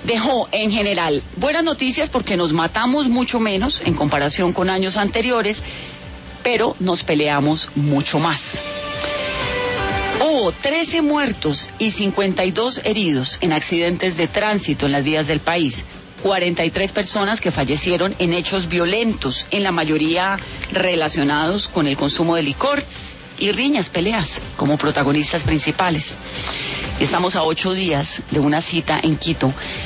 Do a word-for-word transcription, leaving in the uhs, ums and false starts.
dejó en general buenas noticias porque nos matamos mucho menos en comparación con años anteriores, pero nos peleamos mucho más. Hubo trece muertos y cincuenta y dos heridos en accidentes de tránsito en las vías del país. cuarenta y tres personas que fallecieron en hechos violentos, en la mayoría relacionados con el consumo de licor y riñas, peleas, como protagonistas principales. Estamos a ocho días de una cita en Quito